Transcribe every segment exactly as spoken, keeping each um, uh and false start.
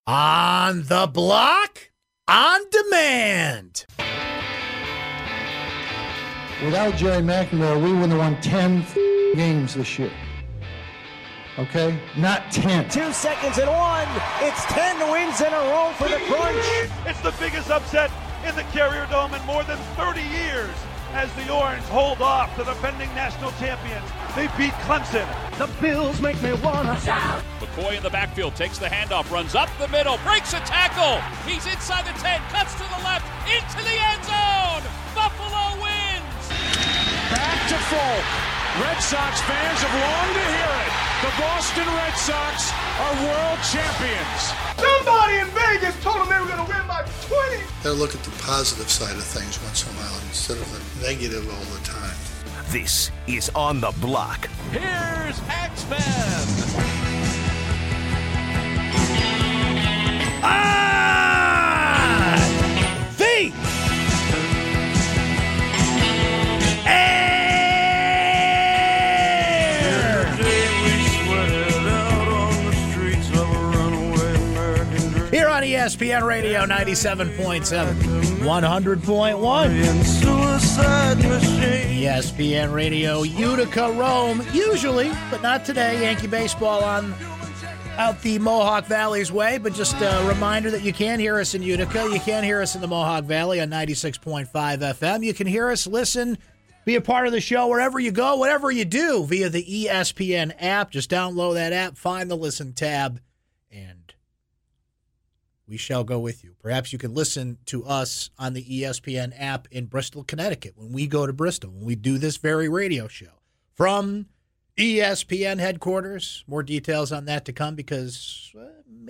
On the Block, on demand. Without Jerry McNamara, we wouldn't have won ten games this year. Okay? Not ten. Two seconds and one. It's ten wins in a row for the Crunch. It's the biggest upset in the Carrier Dome in more than thirty years as the Orange hold off the defending national champions. They beat Clemson. The Bills make me wanna shout. McCoy in the backfield takes the handoff, runs up the middle, breaks a tackle. He's inside the ten, cuts to the left, into the end zone. Buffalo wins. Back to Folk. Red Sox fans have longed to hear it. The Boston Red Sox are world champions. Somebody in Vegas told them they were going to win by twenty. Gotta look at the positive side of things once in a while instead of the negative all the time. This is On the Block. Here's X-Men. Ah! The Here on E S P N Radio ninety-seven point seven, one hundred point one. E S P N Radio Utica, Rome. Usually, but not today. Yankee baseball on out the Mohawk Valley's way. But just a reminder that you can hear us in Utica. You can hear us in the Mohawk Valley on ninety-six point five F M. You can hear us, listen, be a part of the show wherever you go, whatever you do via the E S P N app. Just download that app, find the Listen tab, and we shall go with you. Perhaps you can listen to us on the E S P N app in Bristol, Connecticut when we go to Bristol, when we do this very radio show. From E S P N headquarters, more details on that to come because uh,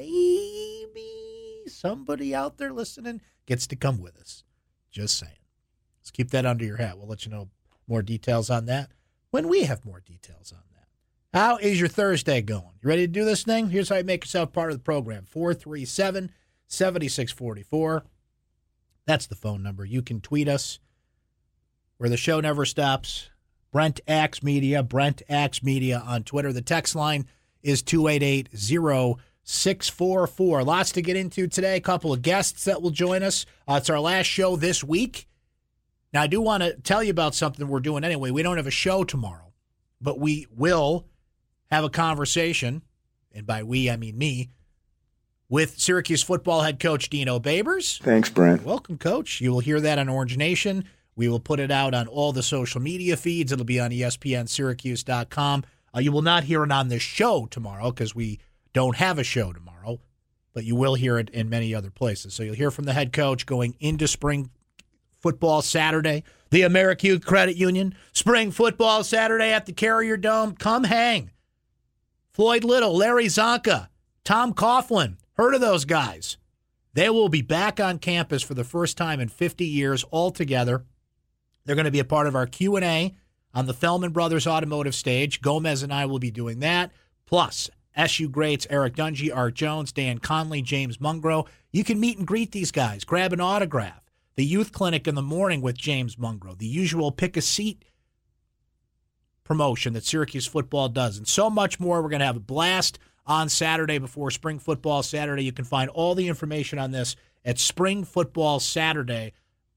maybe somebody out there listening gets to come with us. Just saying. Let's keep that under your hat. We'll let you know more details on that when we have more details on that. How is your Thursday going? You ready to do this thing? Here's how you make yourself part of the program. four three seven, seven six four four. That's the phone number. You can tweet us where the show never stops. Brent Axe Media, Brent Axe Media on Twitter. The text line is two eight eight, zero six four four. Lots to get into today. A couple of guests that will join us. Uh, it's our last show this week. Now, I do want to tell you about something we're doing anyway. We don't have a show tomorrow, but we will have a conversation, and by we, I mean me, with Syracuse football head coach Dino Babers. Thanks, Brent. Welcome, Coach. You will hear that on Orange Nation. We will put it out on all the social media feeds. It'll be on E S P N Syracuse dot com. Uh, you will not hear it on this show tomorrow because we don't have a show tomorrow, but you will hear it in many other places. So you'll hear from the head coach going into spring football Saturday, the Americube Credit Union, spring football Saturday at the Carrier Dome. Come hang. Floyd Little, Larry Zonka, Tom Coughlin. Heard of those guys. They will be back on campus for the first time in fifty years all together. They're going to be a part of our Q and A on the Feldman Brothers Automotive stage. Gomez and I will be doing that. Plus, S U greats Eric Dungy, Art Jones, Dan Conley, James Mungro. You can meet and greet these guys, grab an autograph. The youth clinic in the morning with James Mungro. The usual pick a seat promotion that Syracuse football does. And so much more. We're going to have a blast on Saturday before Spring Football Saturday. You can find all the information on this at Spring Football Saturday,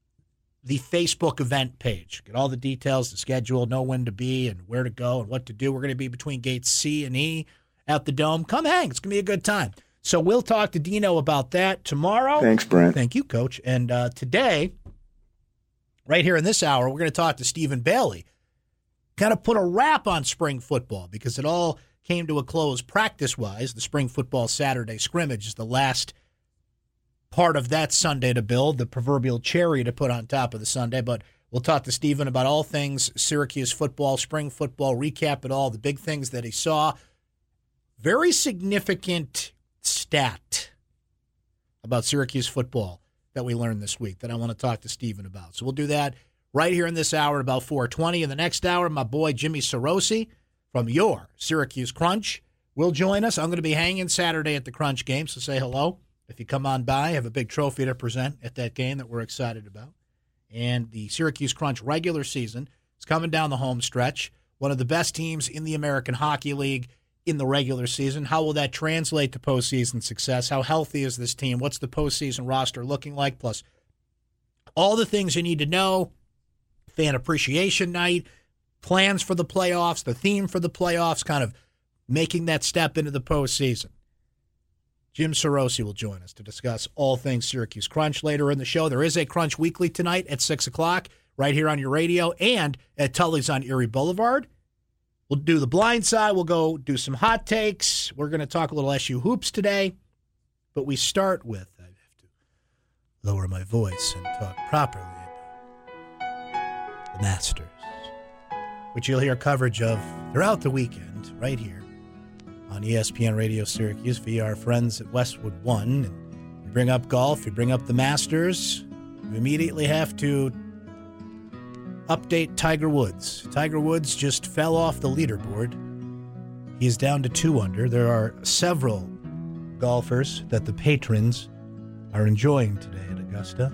the Facebook event page. Get all the details, the schedule, know when to be and where to go and what to do. We're going to be between gates C and E at the Dome. Come hang. It's going to be a good time. So we'll talk to Dino about that tomorrow. Thanks, Brent. Thank you, Coach. And uh, today, right here in this hour, we're going to talk to Stephen Bailey. Kind of put a wrap on spring football because it all came to a close practice-wise. The spring football Saturday scrimmage is the last part of that Sunday to build, the proverbial cherry to put on top of the Sunday. But we'll talk to Stephen about all things Syracuse football, spring football, recap it all, the big things that he saw. Very significant stat about Syracuse football that we learned this week that I want to talk to Stephen about. So we'll do that right here in this hour at about four twenty. In the next hour, my boy Jimmy Sorosi from your Syracuse Crunch will join us. I'm going to be hanging Saturday at the Crunch game, so say hello. If you come on by, I have a big trophy to present at that game that we're excited about. And the Syracuse Crunch regular season is coming down the home stretch. One of the best teams in the American Hockey League in the regular season. How will that translate to postseason success? How healthy is this team? What's the postseason roster looking like? Plus, all the things you need to know. Fan appreciation night, plans for the playoffs, the theme for the playoffs, kind of making that step into the postseason. Jim Sorosi will join us to discuss all things Syracuse Crunch later in the show. There is a Crunch Weekly tonight at six o'clock right here on your radio and at Tully's on Erie Boulevard. We'll do the blind side. We'll go do some hot takes. We're going to talk a little S U hoops today. But we start with, I have to lower my voice and talk properly about the Masters, which you'll hear coverage of throughout the weekend right here on E S P N Radio Syracuse via our friends at Westwood One. And you bring up golf, you bring up the Masters, you immediately have to update Tiger Woods. Tiger Woods just fell off the leaderboard. He's down to two under. There are several golfers that the patrons are enjoying today at Augusta,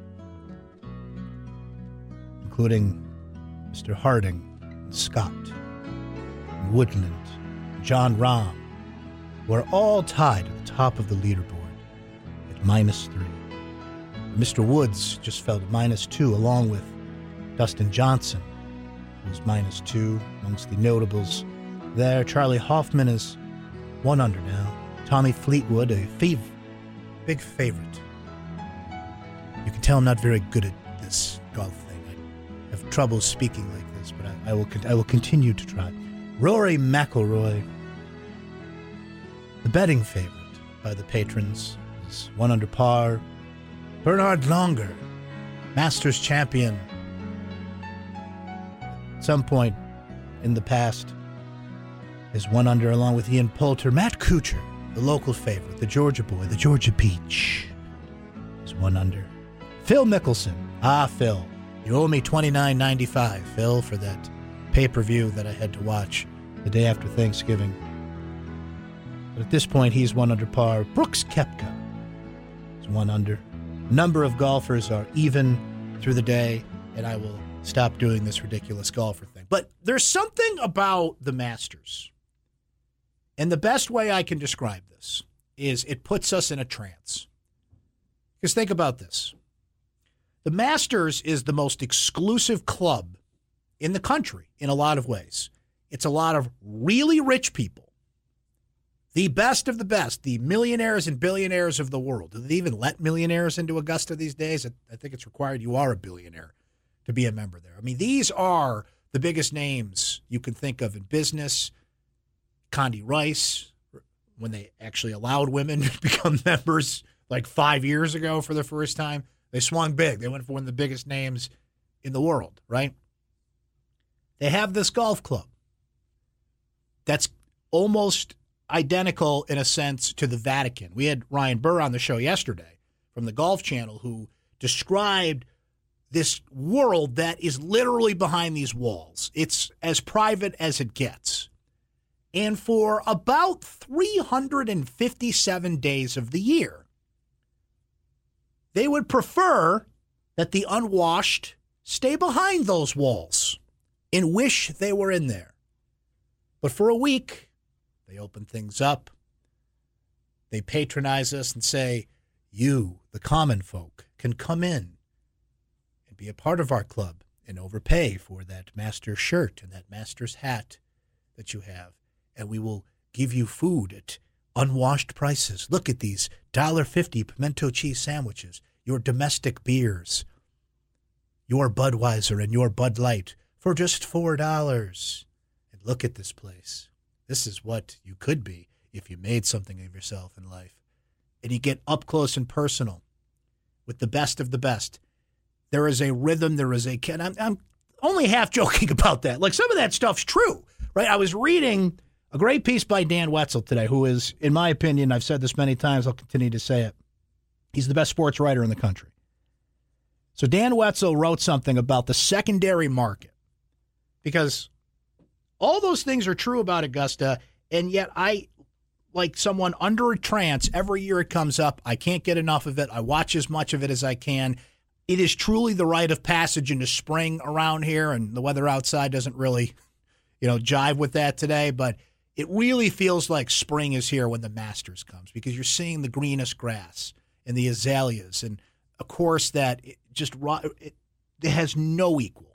including Mister Harding, and Scott, and Woodland, and John Rahm, who are all tied at the top of the leaderboard at minus three. Mister Woods just fell to minus two, along with Dustin Johnson, who's minus two amongst the notables there. Charlie Hoffman is one under now. Tommy Fleetwood, a fav- big favorite. You can tell I'm not very good at this golf thing. I have trouble speaking like this, but I, I will con- I will continue to try. Rory McIlroy, the betting favorite by the patrons, is one under par. Bernhard Longer, Masters champion, at some point in the past, is one under along with Ian Poulter. Matt Kuchar, the local favorite, the Georgia boy, the Georgia Peach, is one under. Phil Mickelson. Ah, Phil, you owe me twenty-nine ninety-five, Phil, for that pay-per-view that I had to watch the day after Thanksgiving. But at this point, he's one under par. Brooks Koepka is one under. Number of golfers are even through the day, and I will stop doing this ridiculous golfer thing. But there's something about the Masters, and the best way I can describe this is it puts us in a trance. Because think about this. The Masters is the most exclusive club in the country in a lot of ways. It's a lot of really rich people, the best of the best, the millionaires and billionaires of the world. Do they even let millionaires into Augusta these days? I think it's required you are a billionaire to be a member there. I mean, these are the biggest names you can think of in business. Condi Rice, when they actually allowed women to become members like five years ago for the first time, they swung big. They went for one of the biggest names in the world, right? They have this golf club that's almost identical in a sense to the Vatican. We had Ryan Burr on the show yesterday from the Golf Channel who described this world that is literally behind these walls. It's as private as it gets. And for about three hundred fifty-seven days of the year, they would prefer that the unwashed stay behind those walls and wish they were in there. But for a week, they open things up. They patronize us and say, you, the common folk, can come in and be a part of our club and overpay for that Masters shirt and that Masters hat that you have. And we will give you food at unwashed prices. Look at these one dollar fifty pimento cheese sandwiches, your domestic beers, your Budweiser and your Bud Light for just four dollars. And look at this place. This is what you could be if you made something of yourself in life. And you get up close and personal with the best of the best. There is a rhythm. There is a... And I'm, I'm only half joking about that. Like, some of that stuff's true, right? I was reading a great piece by Dan Wetzel today, who is, in my opinion, I've said this many times, I'll continue to say it, he's the best sports writer in the country. So Dan Wetzel wrote something about the secondary market, because all those things are true about Augusta, and yet I, like someone under a trance, every year it comes up. I can't get enough of it. I watch as much of it as I can. It is truly the rite of passage into spring around here, and the weather outside doesn't really, you know, jive with that today, but it really feels like spring is here when the Masters comes because you're seeing the greenest grass and the azaleas and a course that it just it, it has no equal.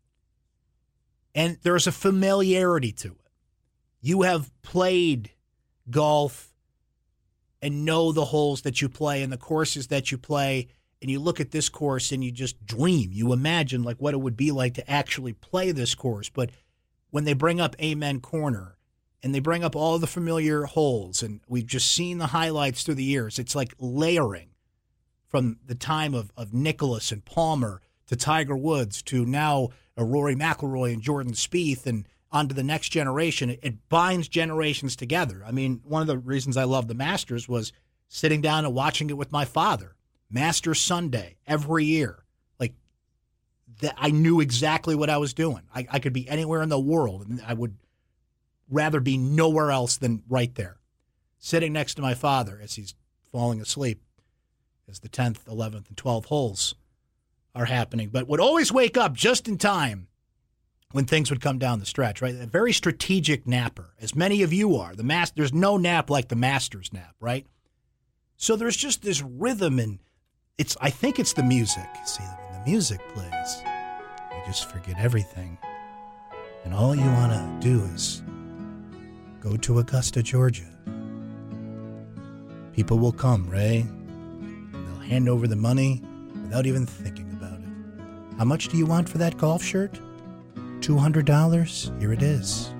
And there's a familiarity to it. You have played golf and know the holes that you play and the courses that you play, and you look at this course and you just dream. You imagine like what it would be like to actually play this course. But when they bring up Amen Corner and they bring up all the familiar holes, and we've just seen the highlights through the years, it's like layering from the time of, of Nicklaus and Palmer to Tiger Woods to now a Rory McIlroy and Jordan Spieth and onto the next generation. It, it binds generations together. I mean, one of the reasons I love the Masters was sitting down and watching it with my father. Masters Sunday every year. Like, that, I knew exactly what I was doing. I, I could be anywhere in the world, and I would rather be nowhere else than right there, sitting next to my father as he's falling asleep as the tenth, eleventh, and twelfth holes are happening. But would always wake up just in time when things would come down the stretch, right? A very strategic napper, as many of you are. The mas- There's no nap like the Masters nap, right? So there's just this rhythm, and it's. I think it's the music. See, when the music plays, you just forget everything. And all you want to do is go to Augusta, Georgia. People will come, Ray, and they'll hand over the money without even thinking about it. How much do you want for that golf shirt? two hundred dollars? Here it is.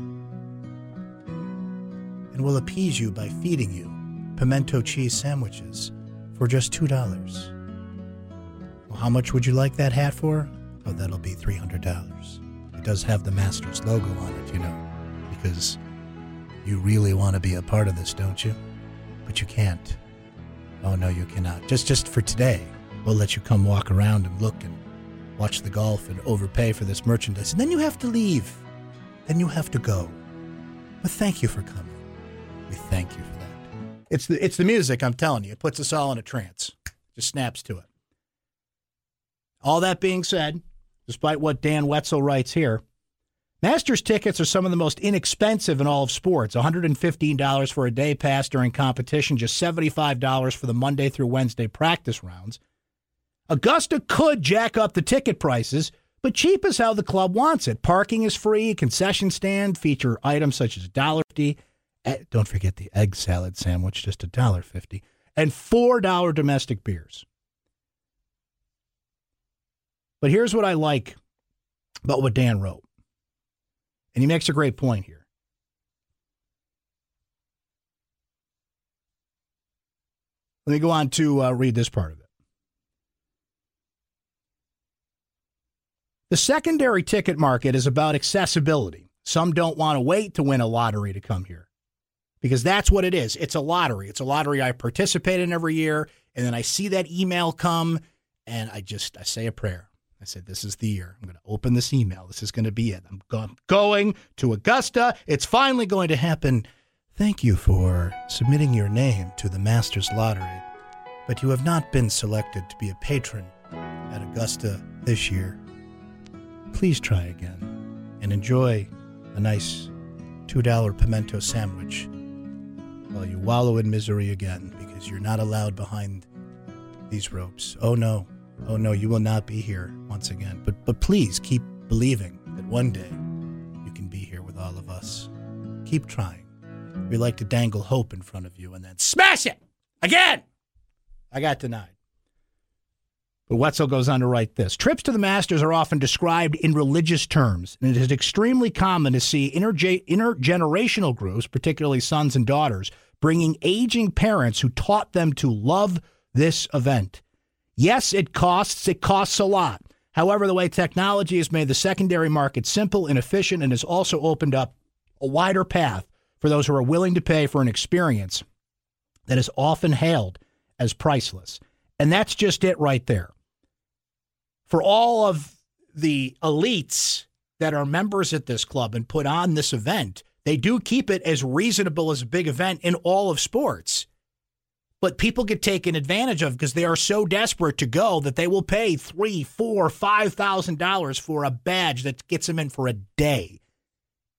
And we'll appease you by feeding you pimento cheese sandwiches for just two dollars. Well, how much would you like that hat for? Oh, that'll be three hundred dollars. It does have the Masters logo on it, you know, because you really want to be a part of this, don't you? But you can't. Oh, no, you cannot. Just, just for today, we'll let you come walk around and look and watch the golf and overpay for this merchandise. And then you have to leave. Then you have to go. But thank you for coming. We thank you for that. It's the, it's the music, I'm telling you. It puts us all in a trance. Just snaps to it. All that being said, despite what Dan Wetzel writes here, Masters tickets are some of the most inexpensive in all of sports. one hundred fifteen dollars for a day pass during competition, just seventy-five dollars for the Monday through Wednesday practice rounds. Augusta could jack up the ticket prices, but cheap is how the club wants it. Parking is free, a concession stand, feature items such as one dollar fifty. Don't forget the egg salad sandwich, just one dollar fifty. And four dollars domestic beers. But here's what I like about what Dan wrote. And he makes a great point here. Let me go on to uh, read this part of it. The secondary ticket market is about accessibility. Some don't want to wait to win a lottery to come here because that's what it is. It's a lottery. It's a lottery I participate in every year, and then I see that email come, and I just I say a prayer. I said, this is the year. I'm going to open this email. This is going to be it. I'm go- going to Augusta. It's finally going to happen. Thank you for submitting your name to the Masters Lottery, but you have not been selected to be a patron at Augusta this year. Please try again and enjoy a nice two dollar pimento sandwich while you wallow in misery again because you're not allowed behind these ropes. Oh, no. Oh, no, you will not be here once again. But but please keep believing that one day you can be here with all of us. Keep trying. We like to dangle hope in front of you and then smash it again. I got denied. But Wetzel goes on to write this. Trips to the Masters are often described in religious terms, and it is extremely common to see interge- intergenerational groups, particularly sons and daughters, bringing aging parents who taught them to love this event. Yes, it costs. It costs a lot. However, the way technology has made the secondary market simple and efficient and has also opened up a wider path for those who are willing to pay for an experience that is often hailed as priceless. And that's just it right there. For all of the elites that are members at this club and put on this event, they do keep it as reasonable as a big event in all of sports. But people get taken advantage of because they are so desperate to go that they will pay three, four, five thousand dollars for a badge that gets them in for a day.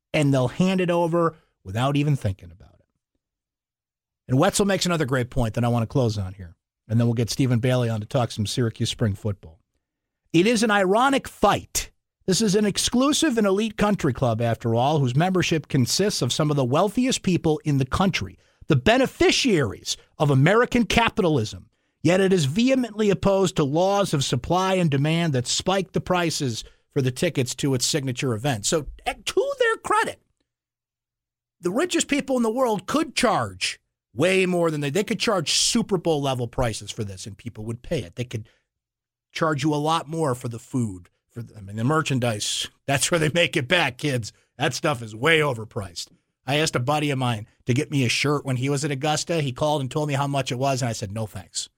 and they'll hand it over without even thinking about it. And Wetzel makes another great point that I want to close on here, and then we'll get Stephen Bailey on to talk some Syracuse spring football. It is an ironic fight. This is an exclusive and elite country club, after all, whose membership consists of some of the wealthiest people in the country, the beneficiaries of American capitalism. Yet it is vehemently opposed to laws of supply and demand that spike the prices for the tickets to its signature event. So, to their credit, the richest people in the world could charge way more than they, they could charge Super Bowl level prices for this, and people would pay it. They could charge you a lot more for the food. For the, I mean, the merchandise, that's where they make it back, kids. That stuff is way overpriced. I asked a buddy of mine to get me a shirt when he was at Augusta. He called and told me how much it was, and I said, no thanks.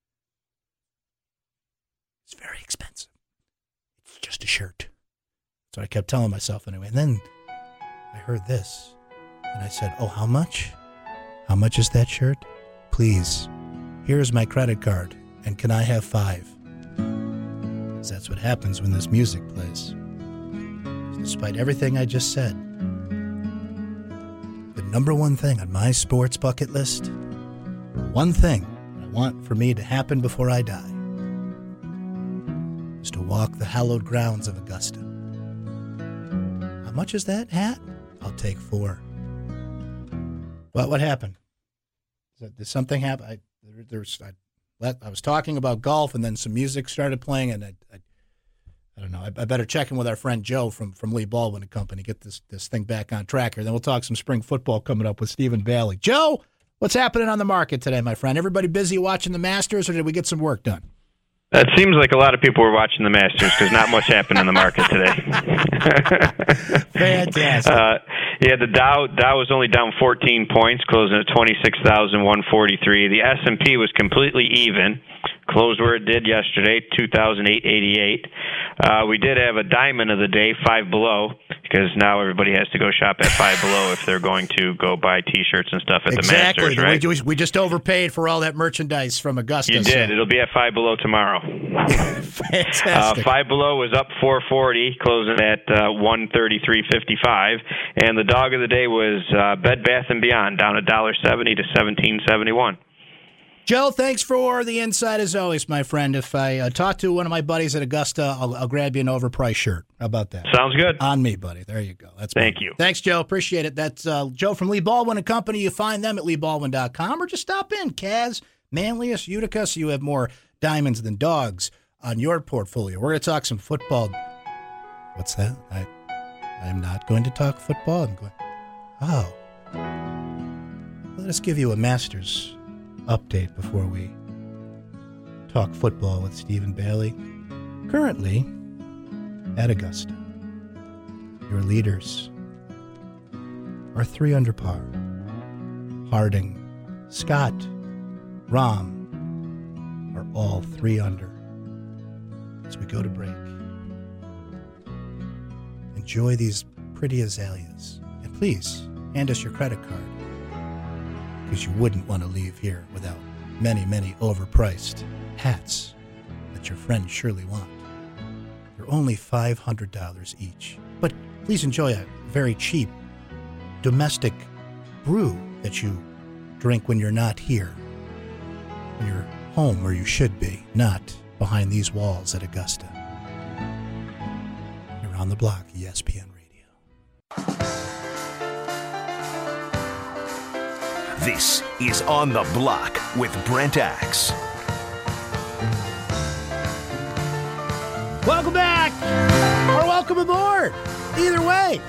It's very expensive. It's just a shirt. That's what I kept telling myself anyway. And then I heard this, and I said, oh, how much? How much is that shirt? Please, here's my credit card, and can I have five? Because that's what happens when this music plays. Despite everything I just said, the number one thing on my sports bucket list, one thing I want for me to happen before I die, is to walk the hallowed grounds of Augusta. How much is that hat? I'll take four. What what happened? Did something happen? I, there, there's, I, I was talking about golf, and then some music started playing, and I, I, I don't know. I, I better check in with our friend Joe from, from Lee Baldwin and Company, get this, this thing back on track here. Then we'll talk some spring football coming up with Stephen Bailey. Joe, what's happening on the market today, my friend? Everybody busy watching the Masters, or did we get some work done? It seems like a lot of people were watching the Masters because not much happened in the market today. Fantastic. Uh, yeah, the Dow Dow was only down fourteen points, closing at twenty-six thousand one hundred forty-three. The S and P was completely even, closed where it did yesterday, two thousand eight hundred eighty-eight. Uh, we did have a diamond of the day, Five Below, because now everybody has to go shop at Five Below if they're going to go buy T-shirts and stuff at exactly. the Masters, right? We, we just overpaid for all that merchandise from Augusta. You did. So. It'll be at Five Below tomorrow. Fantastic. Uh, Five Below was up four forty, closing at uh, one thirty-three fifty-five, and the dog of the day was uh, Bed Bath and Beyond, down one dollar seventy to seventeen seventy-one. Joe, thanks for the insight as always, my friend. If I uh, talk to one of my buddies at Augusta, I'll, I'll grab you an overpriced shirt. How about that? Sounds good. On me, buddy. There you go. That's Thank my, you. Thanks, Joe. Appreciate it. That's uh, Joe from Lee Baldwin and Company. You find them at lee baldwin dot com, or just stop in. Kaz, Manlius, Utica, so you have more diamonds than dogs on your portfolio. We're going to talk some football. What's that? I I am not going to talk football. I'm going, oh. Let us give you a Masters update before we talk football with Stephen Bailey. Currently at Augusta, your leaders are three under par. Harding, Scott, Rahm are all three under. As we go to break, enjoy these pretty azaleas. And please, hand us your credit card, because you wouldn't want to leave here without many, many overpriced hats that your friends surely want. They're only five hundred dollars each. But please enjoy a very cheap domestic brew that you drink when you're not here, when you're home where you should be, not behind these walls at Augusta. You're on the block, E S P N Radio. This is On the Block with Brent Axe. Welcome back, or welcome aboard. Either way.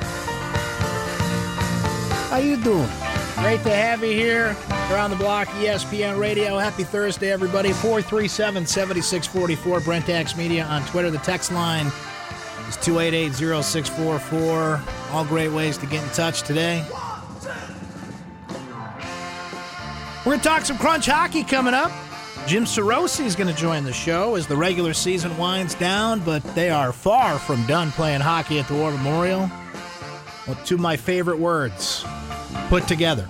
How you doing? Great to have you here. You're on the block, E S P N Radio. Happy Thursday, everybody. four three seven, seven six four four. Brent Axe Media on Twitter. The text line is two eight eight, zero six four four. All great ways to get in touch today. We're going to talk some Crunch hockey coming up. Jim Sorosi is going to join the show as the regular season winds down, but they are far from done playing hockey at the War Memorial. Well, two of my favorite words put together.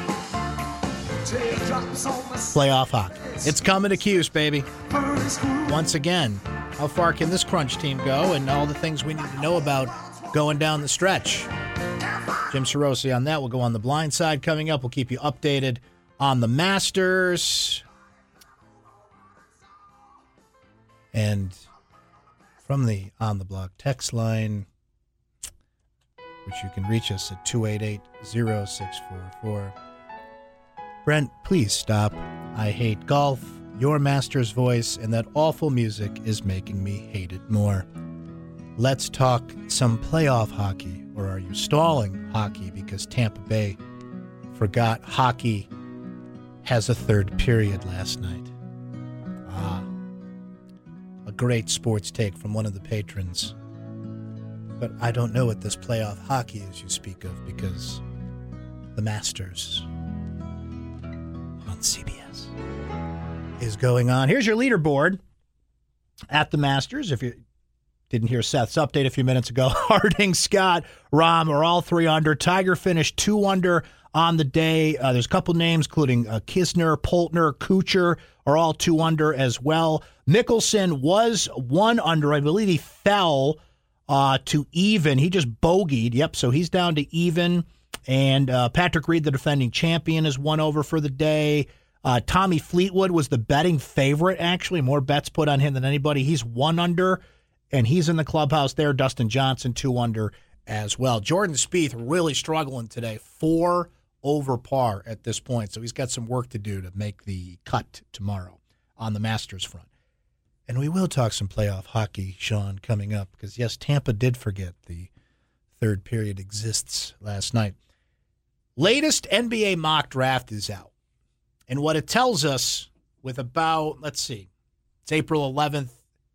Playoff hockey. It's coming to Cuse, baby. Once again, how far can this Crunch team go, and all the things we need to know about going down the stretch. Jim Cerosi on that. We'll go on the blind side coming up. We'll keep you updated on the Masters. And from the On the Block text line, which you can reach us at two eight eight, zero six four four. Brent, please stop. I hate golf, your Masters voice, and that awful music is making me hate it more. Let's talk some playoff hockey, or are you stalling hockey because Tampa Bay forgot hockey has a third period last night? Ah, a great sports take from one of the patrons. But I don't know what this playoff hockey is you speak of, because the Masters on C B S is going on. Here's your leaderboard at the Masters. If you didn't hear Seth's update a few minutes ago, Harding, Scott, Rahm are all three under. Tiger finished two under on the day. Uh, there's a couple names, including uh, Kisner, Poultner, Kuchar, are all two under as well. Mickelson was one under. I believe he fell uh, to even. He just bogeyed. Yep, so he's down to even. And uh, Patrick Reed, the defending champion, is one over for the day. Uh, Tommy Fleetwood was the betting favorite, actually. More bets put on him than anybody. He's one under. And he's in the clubhouse there. Dustin Johnson, two under as well. Jordan Spieth really struggling today. Four over par at this point. So he's got some work to do to make the cut tomorrow on the Masters front. And we will talk some playoff hockey, Sean, coming up. Because, yes, Tampa did forget the third period exists last night. Latest N B A mock draft is out. And what it tells us with about, let's see, it's April eleventh.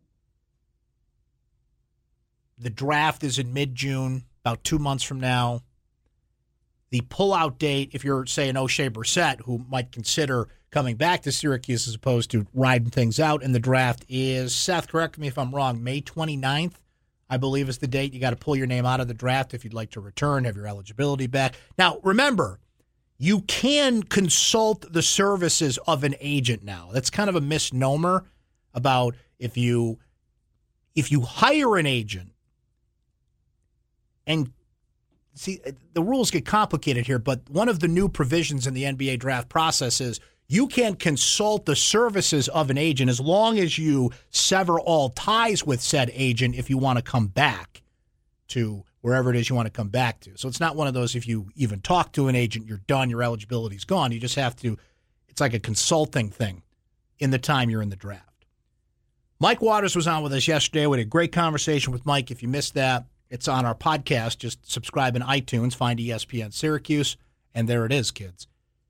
The draft is in mid-June, about two months from now. The pullout date, if you're, say, an O'Shea Brissett, who might consider coming back to Syracuse as opposed to riding things out in the draft, is, Seth, correct me if I'm wrong, May twenty-ninth, I believe is the date. You got to pull your name out of the draft if you'd like to return, have your eligibility back. Now, remember, you can consult the services of an agent now. That's kind of a misnomer about if you if you hire an agent. And see, the rules get complicated here, but one of the new provisions in the N B A draft process is you can consult the services of an agent as long as you sever all ties with said agent if you want to come back to wherever it is you want to come back to. So it's not one of those, if you even talk to an agent, you're done, your eligibility's gone. You just have to, it's like a consulting thing in the time you're in the draft. Mike Waters was on with us yesterday. We had a great conversation with Mike. If you missed that, it's on our podcast. Just subscribe in iTunes, find E S P N Syracuse, and there it is, kids.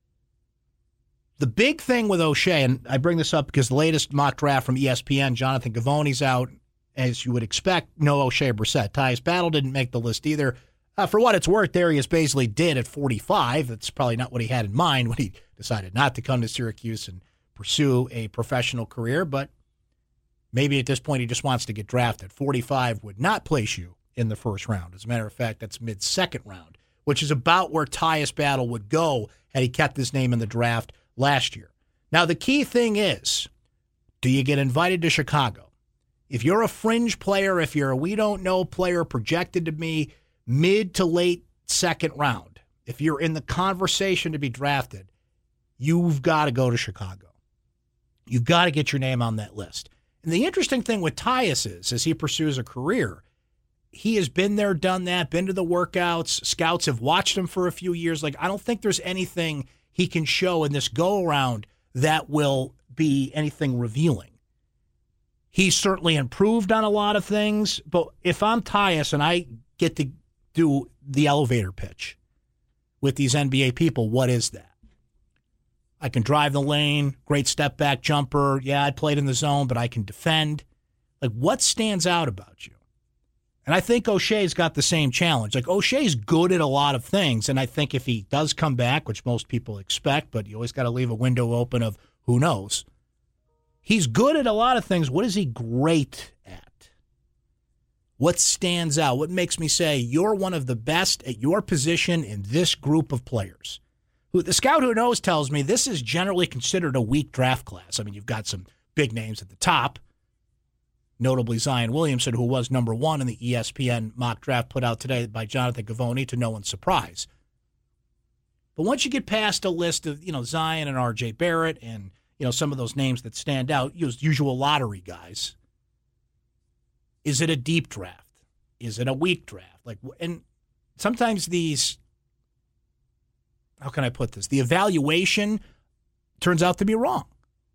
The big thing with O'Shea, and I bring this up because the latest mock draft from E S P N, Jonathan Gavoni's out, as you would expect, no O'Shea Brissett. Tyus Battle didn't make the list either. Uh, for what it's worth, Darius Bazley did at forty-five. That's probably not what he had in mind when he decided not to come to Syracuse and pursue a professional career, but maybe at this point he just wants to get drafted. forty-five would not place you in the first round. As a matter of fact, that's mid-second round, which is about where Tyus Battle would go had he kept his name in the draft last year. Now, the key thing is, do you get invited to Chicago? If you're a fringe player, if you're a we don't know player projected to be mid to late second round, if you're in the conversation to be drafted, you've got to go to Chicago. You've got to get your name on that list. And the interesting thing with Tyus is, as he pursues a career, he has been there, done that, been to the workouts. Scouts have watched him for a few years. Like, I don't think there's anything he can show in this go-around that will be anything revealing. He's certainly improved on a lot of things, but if I'm Tyus and I get to do the elevator pitch with these N B A people, what is that? I can drive the lane, great step-back jumper. Yeah, I played in the zone, but I can defend. Like, what stands out about you? And I think O'Shea's got the same challenge. Like, O'Shea's good at a lot of things, and I think if he does come back, which most people expect, but you always got to leave a window open of who knows. He's good at a lot of things. What is he great at? What stands out? What makes me say you're one of the best at your position in this group of players? Who the scout who knows tells me this is generally considered a weak draft class. I mean, you've got some big names at the top. notably Zion Williamson, who was number one in the E S P N mock draft put out today by Jonathan Givony, to no one's surprise. But once you get past a list of, you know, Zion and R J Barrett and, you know, some of those names that stand out, usual lottery guys, is it a deep draft? Is it a weak draft? Like, and sometimes these, how can I put this? The evaluation turns out to be wrong.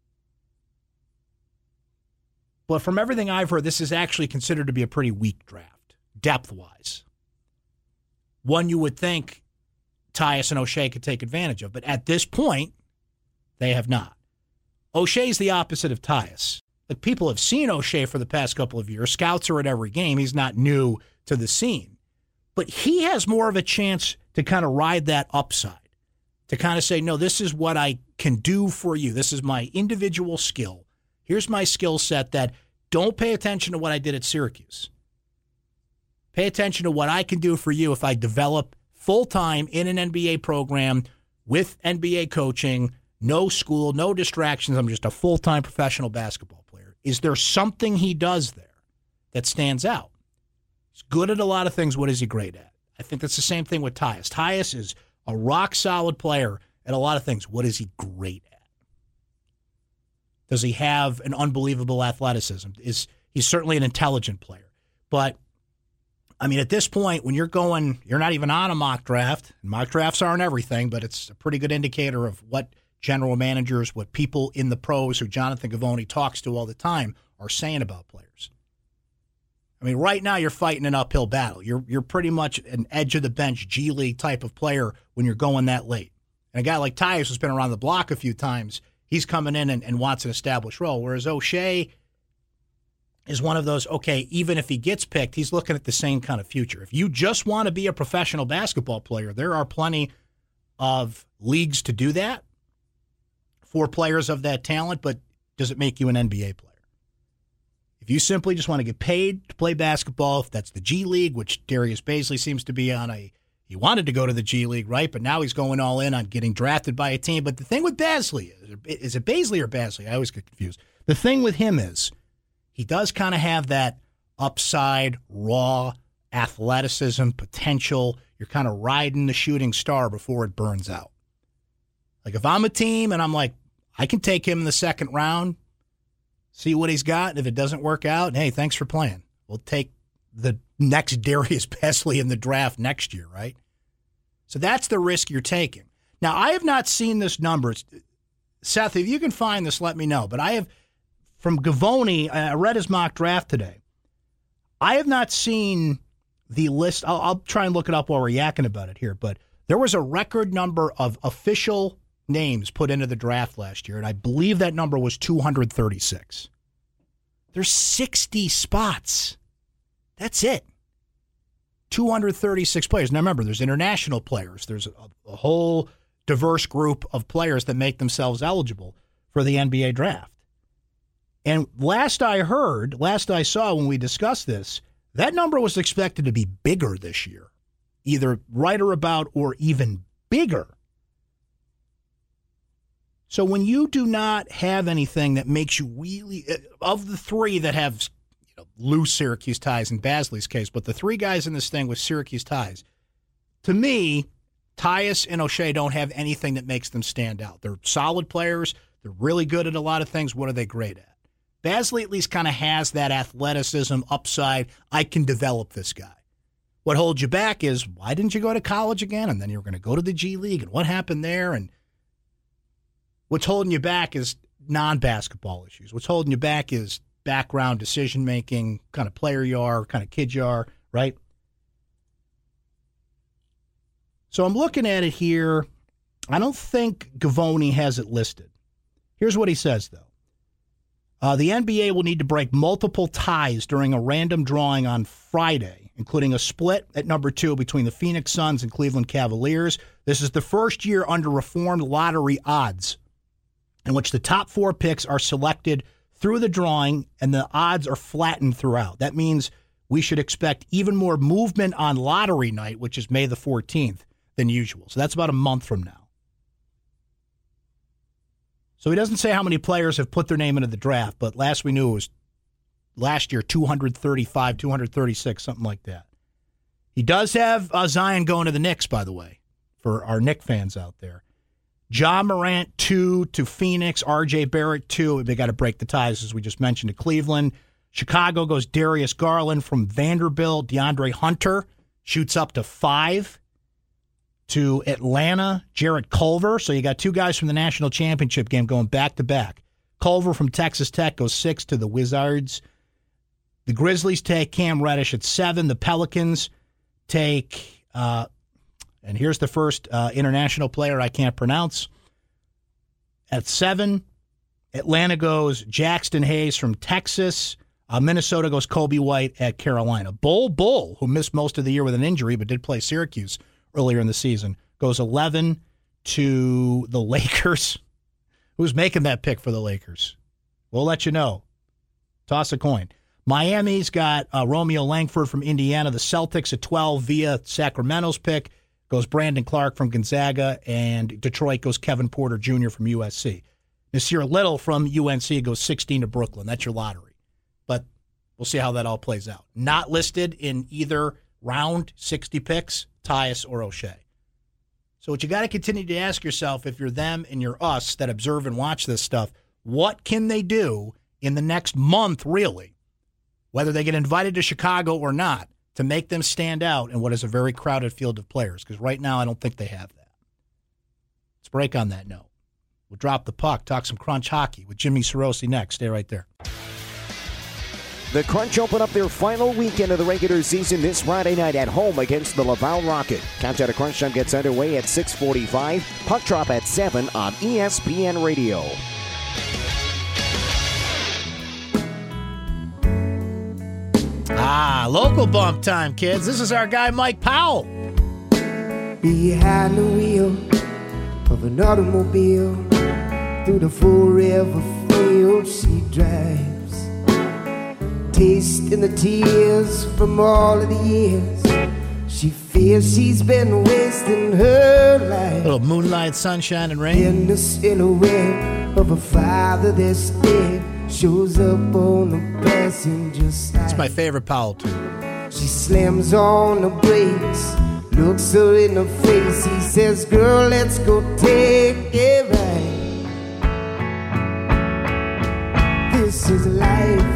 But from everything I've heard, this is actually considered to be a pretty weak draft, depth-wise. One you would think Tyus and O'Shea could take advantage of, but at this point, they have not. O'Shea's the opposite of Tyus. Like, people have seen O'Shea for the past couple of years. Scouts are at every game. He's not new to the scene. But he has more of a chance to kind of ride that upside, to kind of say, no, this is what I can do for you. This is my individual skill. Here's my skill set that don't pay attention to what I did at Syracuse. Pay attention to what I can do for you if I develop full-time in an N B A program with N B A coaching, no school, no distractions. I'm just a full-time professional basketball player. Is there something he does there that stands out? He's good at a lot of things. What is he great at? I think that's the same thing with Tyus. Tyus is a rock-solid player at a lot of things. What is he great at? Does he have an unbelievable athleticism? Is he's certainly an intelligent player. But, I mean, at this point, when you're going, you're not even on a mock draft. Mock drafts aren't everything, but it's a pretty good indicator of what general managers, what people in the pros who Jonathan Givony talks to all the time are saying about players. I mean, right now you're fighting an uphill battle. You're you're pretty much an edge-of-the-bench G League type of player when you're going that late. And a guy like Tyus has been around the block a few times. He's coming in and, and wants an established role, whereas O'Shea is one of those, okay, even if he gets picked, he's looking at the same kind of future. If you just want to be a professional basketball player, there are plenty of leagues to do that for players of that talent, but does it make you an N B A player? If you simply just want to get paid to play basketball, if that's the G League, which Darius Bazley seems to be on a He wanted to go to the G League, right? But now he's going all in on getting drafted by a team. But the thing with Bazley, is, is it Bazley or Bazley? I always get confused. The thing with him is he does kind of have that upside, raw athleticism, potential. You're kind of riding the shooting star before it burns out. Like if I'm a team and I'm like, I can take him in the second round, see what he's got. And if it doesn't work out, hey, thanks for playing. We'll take the next Darius Bazley in the draft next year, right? So that's the risk you're taking. Now, I have not seen this number. Seth, if you can find this, let me know. But I have, from Givony, I read his mock draft today. I have not seen the list. I'll, I'll try and look it up while we're yakking about it here. But there was a record number of official names put into the draft last year, and I believe that number was two hundred thirty-six. There's sixty spots. That's it. two hundred thirty-six players. Now remember, there's international players. There's a, a whole diverse group of players that make themselves eligible for the N B A draft. And last I heard, last I saw when we discussed this, that number was expected to be bigger this year. Either right or about or even bigger. So when you do not have anything that makes you really, of the three that have loose Syracuse ties in Bazley's case, but the three guys in this thing with Syracuse ties, to me, Tyus and O'Shea don't have anything that makes them stand out. They're solid players. They're really good at a lot of things. What are they great at? Bazley at least kind of has that athleticism upside. I can develop this guy. What holds you back is, why didn't you go to college again? And then you're going to go to the G League, and what happened there? And what's holding you back is non-basketball issues. What's holding you back is background decision-making, kind of player you are, kind of kid you are, right? So I'm looking at it here. I don't think Givony has it listed. Here's what he says, though. Uh, the N B A will need to break multiple ties during a random drawing on Friday, including a split at number two between the Phoenix Suns and Cleveland Cavaliers. This is the first year under reformed lottery odds, in which the top four picks are selected through the drawing and the odds are flattened throughout. That means we should expect even more movement on lottery night, which is May the fourteenth, than usual. So that's about a month from now. So he doesn't say how many players have put their name into the draft, but last we knew it was last year two thirty-five, two thirty-six, something like that. He does have uh, Zion going to the Knicks, by the way, for our Knicks fans out there. Ja Morant, two to Phoenix. R J Barrett, two. They got to break the ties, as we just mentioned, to Cleveland. Chicago goes Darius Garland from Vanderbilt. DeAndre Hunter shoots up to five. To Atlanta, Jarrett Culver. So you got two guys from the national championship game going back-to-back. Culver from Texas Tech goes six to the Wizards. The Grizzlies take Cam Reddish at seven. The Pelicans take, uh, and here's the first uh, international player I can't pronounce, at seven. Atlanta goes Jackson Hayes from Texas. Uh, Minnesota goes Kobe White at Carolina. Bol Bol, who missed most of the year with an injury but did play Syracuse earlier in the season, goes eleven to the Lakers. Who's making that pick for the Lakers? We'll let you know. Toss a coin. Miami's got uh, Romeo Langford from Indiana. The Celtics at twelve via Sacramento's pick goes Brandon Clark from Gonzaga, and Detroit goes Kevin Porter Junior from U S C. Nasir Little from U N C goes sixteen to Brooklyn. That's your lottery. But we'll see how that all plays out. Not listed in either round, sixty picks, Tyus or O'Shea. So what you got to continue to ask yourself, if you're them and you're us that observe and watch this stuff, what can they do in the next month, really, whether they get invited to Chicago or not, to make them stand out in what is a very crowded field of players? Because right now I don't think they have that. Let's break on that note. We'll drop the puck, talk some Crunch hockey with Jimmy Sorosi next. Stay right there. The Crunch open up their final weekend of the regular season this Friday night at home against the Laval Rocket. Countdown to Crunch Time gets underway at six forty-five. Puck drop at seven on E S P N Radio. Ah, local bump time, kids. This is our guy, Mike Powell. Behind the wheel of an automobile, through the forever field she drives, tasting the tears from all of the years. She feels she's been wasting her life. Little moonlight, sunshine, and rain. In the silhouette of a father that's dead, shows up on the passenger side. It's my favorite Powell tune. She slams on the brakes, looks her in the face. He says, girl, let's go take a ride. This is life.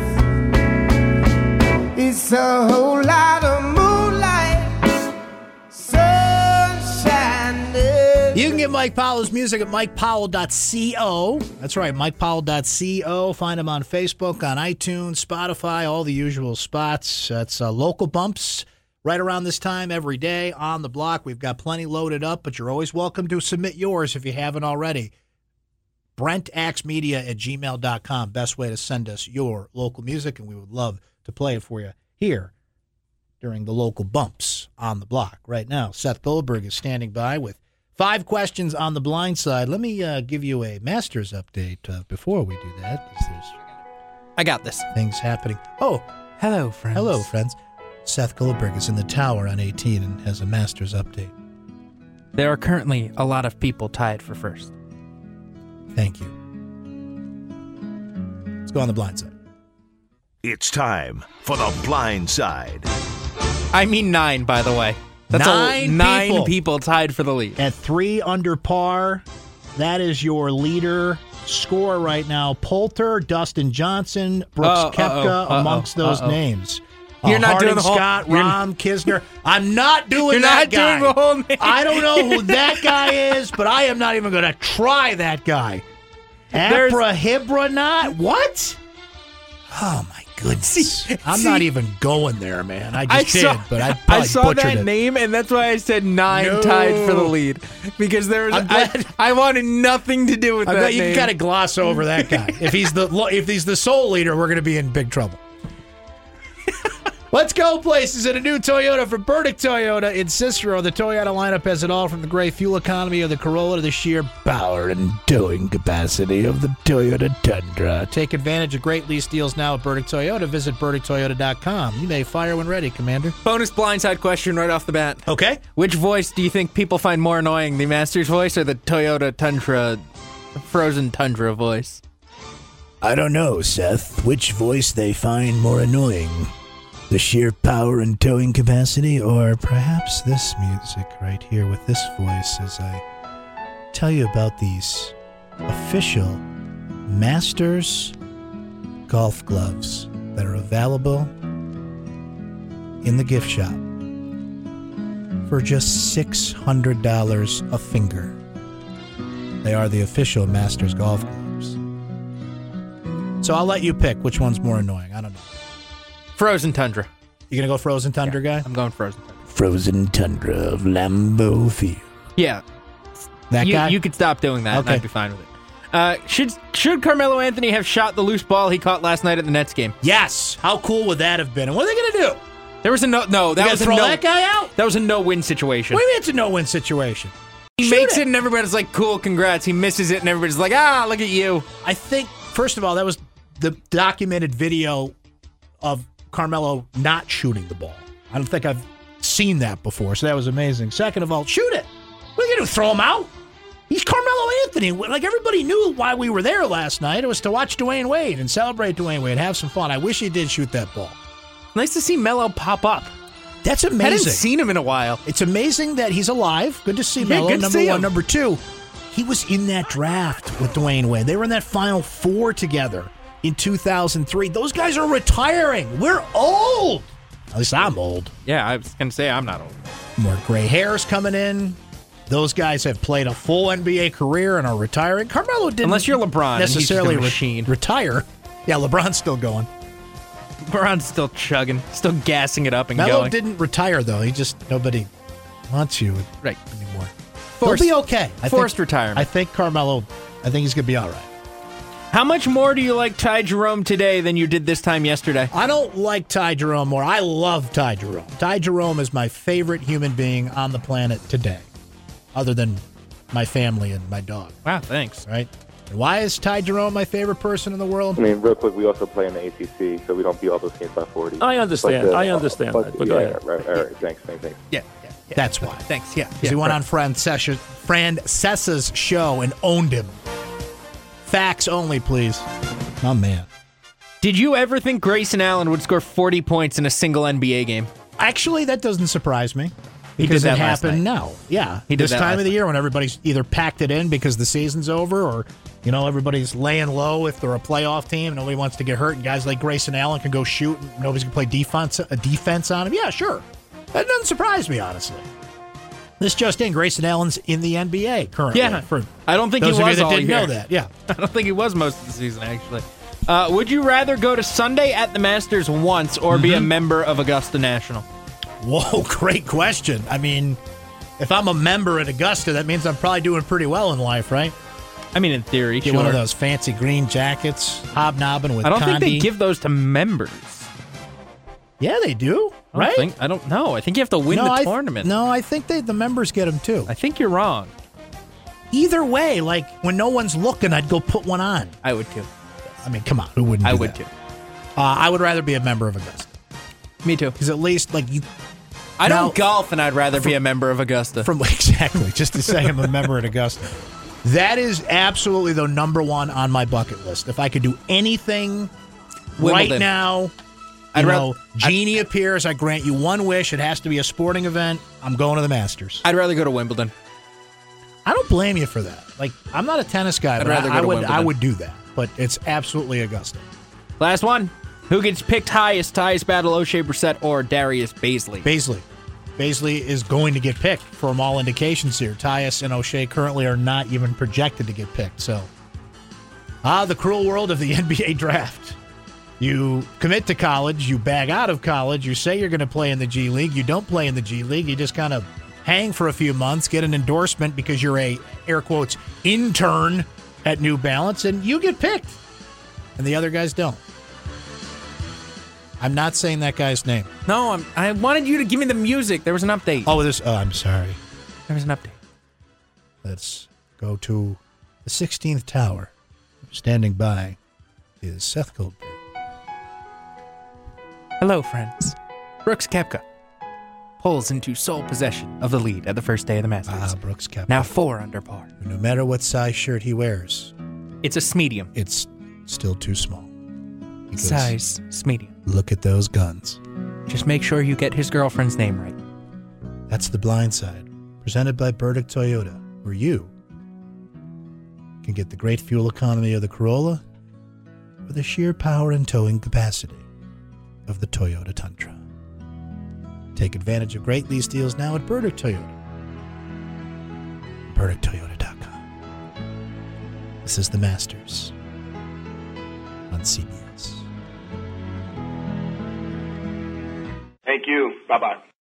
It's a whole lot of moonlight, sunshine. You can get Mike Powell's music at mike powell dot co. That's right, mike powell dot co. Find him on Facebook, on iTunes, Spotify, all the usual spots. That's uh, local bumps right around this time every day on the block. We've got plenty loaded up, but you're always welcome to submit yours if you haven't already. brent axe media at gmail dot com. Best way to send us your local music, and we would love to play it for you here during the local bumps on the block. Right now, Seth Goldberg is standing by with five questions on the blind side. Let me uh, give you a Masters update uh, before we do that, because there's I got this. things happening. Oh, hello, friends. Hello, friends. Seth Goldberg is in the tower on eighteen and has a Masters update. There are currently a lot of people tied for first. Thank you. Let's go on the blind side. It's time for the blind side. I mean nine, by the way. That's nine, a, nine people. people tied for the lead. At three under par, that is your leader score right now. Poulter, Dustin Johnson, Brooks Uh-oh, Koepka, uh-oh, amongst those uh-oh. names. You're uh, not Harding doing the whole- Scott, you're Rahm, Kisner. I'm not doing You're that not guy. doing the whole name. I don't know who that guy is, but I am not even going to try that guy. There's- Abrahibra not? What? Oh, my goodness. See, I'm see, not even going there, man. I just I did, saw, but I I probably saw butchered that it. name, and that's why I said nine No. tied for the lead. Because there was, I'm I, glad- I wanted nothing to do with I'm that glad you name. got to gloss over that guy. If he's the lo- if he's the sole leader, we're going to be in big trouble. Let's go places in a new Toyota from Burdick Toyota in Cicero. The Toyota lineup has it all, from the great fuel economy of the Corolla to the sheer power and towing capacity of the Toyota Tundra. Take advantage of great lease deals now at Burdick Toyota. Visit burdick toyota dot com. You may fire when ready, Commander. Bonus blindside question right off the bat. Okay. Which voice do you think people find more annoying, the Masters voice or the Toyota Tundra, frozen Tundra voice? I don't know, Seth, which voice they find more annoying. The sheer power and towing capacity, or perhaps this music right here with this voice as I tell you about these official Masters golf gloves that are available in the gift shop for just six hundred dollars a finger. They are the official Masters golf gloves. So I'll let you pick which one's more annoying. I don't know. Frozen Tundra. You gonna go Frozen Tundra, yeah, guy? I'm going Frozen Tundra. Frozen Tundra of Lambeau Field. Yeah. That you, guy? You could stop doing that okay. and I'd be fine with it. Uh, should should Carmelo Anthony have shot the loose ball he caught last night at the Nets game? Yes. How cool would that have been? And what are they gonna do? There was a no. No, that you was a throw no. that guy out. That was a no-win situation. What do you mean it's a no-win situation? He Shoot makes it. it and everybody's like, "Cool, congrats." He misses it and everybody's like, "Ah, look at you." I think first of all, that was the documented video of Carmelo not shooting the ball. I don't think I've seen that before, so that was amazing. Second of all, shoot it. What are you gonna do? Throw him out? He's Carmelo Anthony. Like, everybody knew why we were there last night. It was to watch Dwayne Wade and celebrate Dwayne Wade, have some fun. I wish he did shoot that ball. Nice to see Melo pop up. That's amazing. I hadn't seen him in a while. It's amazing that he's alive. Good to see Yeah, Melo. good to Number see one. him. Number two, he was in that draft with Dwayne Wade. They were in that Final Four together in two thousand three. Those guys are retiring. We're old. At least I'm old. Yeah, I was going to say I'm not old. More gray hairs coming in. Those guys have played a full N B A career and are retiring. Carmelo didn't Unless you're LeBron, necessarily he's just a machine. Re- retire. Yeah, LeBron's still going. LeBron's still chugging, still gassing it up and Melo going. didn't retire, though. He just, nobody wants you right. anymore. Forced, He'll be okay. I forced think, retirement. I think Carmelo, I think he's going to be all right. How much more do you like Ty Jerome today than you did this time yesterday? I don't like Ty Jerome more. I love Ty Jerome. Ty Jerome is my favorite human being on the planet today, other than my family and my dog. Wow, thanks. Right? And why is Ty Jerome my favorite person in the world? I mean, real quick, we also play in the A C C, so we don't beat all those games by forty. I understand. But, uh, I understand but, that. But yeah, go ahead. Right, right, right. Thanks, thanks, thanks. Yeah, yeah, yeah. That's why. Thanks, yeah. Because yeah, he went right. on Fran Sesha, Fran Sessa's show and owned him. Facts only, please. Oh, man. Did you ever think Grayson Allen would score forty points in a single N B A game? Actually, that doesn't surprise me. He Because did that it last happened night. now. Yeah. He did this that time last of the night. year when everybody's either packed it in because the season's over or, you know, everybody's laying low if they're a playoff team. Nobody wants to get hurt. And guys like Grayson Allen can go shoot and nobody's going to play defense, a defense on him. Yeah, sure. That doesn't surprise me, honestly. This just in, Grayson Allen's in the N B A currently. Yeah. For I don't think those he of was you that all didn't year. know that. Yeah. I don't think he was most of the season, actually. Uh, would you rather go to Sunday at the Masters once or be a Mm-hmm. member of Augusta National? Whoa, great question. I mean, if I'm a member at Augusta, that means I'm probably doing pretty well in life, right? I mean, in theory, Get sure. one of those fancy green jackets, hobnobbing with I don't Condi. think they give those to members. Yeah, they do, I don't right? think- I don't know. I think you have to win no, the I th- tournament. No, I think they the members get them too. I think you're wrong. Either way, like when no one's looking, I'd go put one on. I would too. I mean, come on, who wouldn't? I do would that? too. Uh, I would rather be a member of Augusta Me too. because at least like you. I Now- don't golf, and I'd rather be a member of Augusta. From exactly, just to say I'm a member at Augusta. That is absolutely the number one on my bucket list. If I could do anything right Wimbledon. now, you I'd know, rather- Genie appears. I grant you one wish. It has to be a sporting event. I'm going to the Masters. I'd rather go to Wimbledon. I don't blame you for that. Like, I'm not a tennis guy, I'd but rather I, go I to would Wimbledon. I would do that. But it's absolutely Augusta. Last one. Who gets picked highest? Tyus Battle, O'Shea Brissett, or Darius Baisley? Baisley. Baisley is going to get picked from all indications here. Tyus and O'Shea currently are not even projected to get picked. So, ah, the cruel world of the N B A draft. You commit to college, you bag out of college, you say you're going to play in the G League, you don't play in the G League, you just kind of hang for a few months, get an endorsement because you're a, air quotes, intern at New Balance, and you get picked. And the other guys don't. I'm not saying that guy's name. No, I'm, I wanted you to give me the music. There was an update. Oh, this. Oh, I'm sorry. There was an update. Let's go to the sixteenth tower. Standing by is Seth Goldberg. Hello, friends. Brooks Koepka pulls into sole possession of the lead at the first day of the Masters. Ah, Brooks Koepka. Now four under par. No matter what size shirt he wears, It's a medium. it's still too small. Because Size is medium. Look at those guns. Just make sure you get his girlfriend's name right. That's The Blind Side, presented by Burdick Toyota, where you can get the great fuel economy of the Corolla or the sheer power and towing capacity of the Toyota Tundra. Take advantage of great lease deals now at Burdick Toyota. Burdick Toyota dot com. This is The Masters on C B S. Thank you. Bye-bye.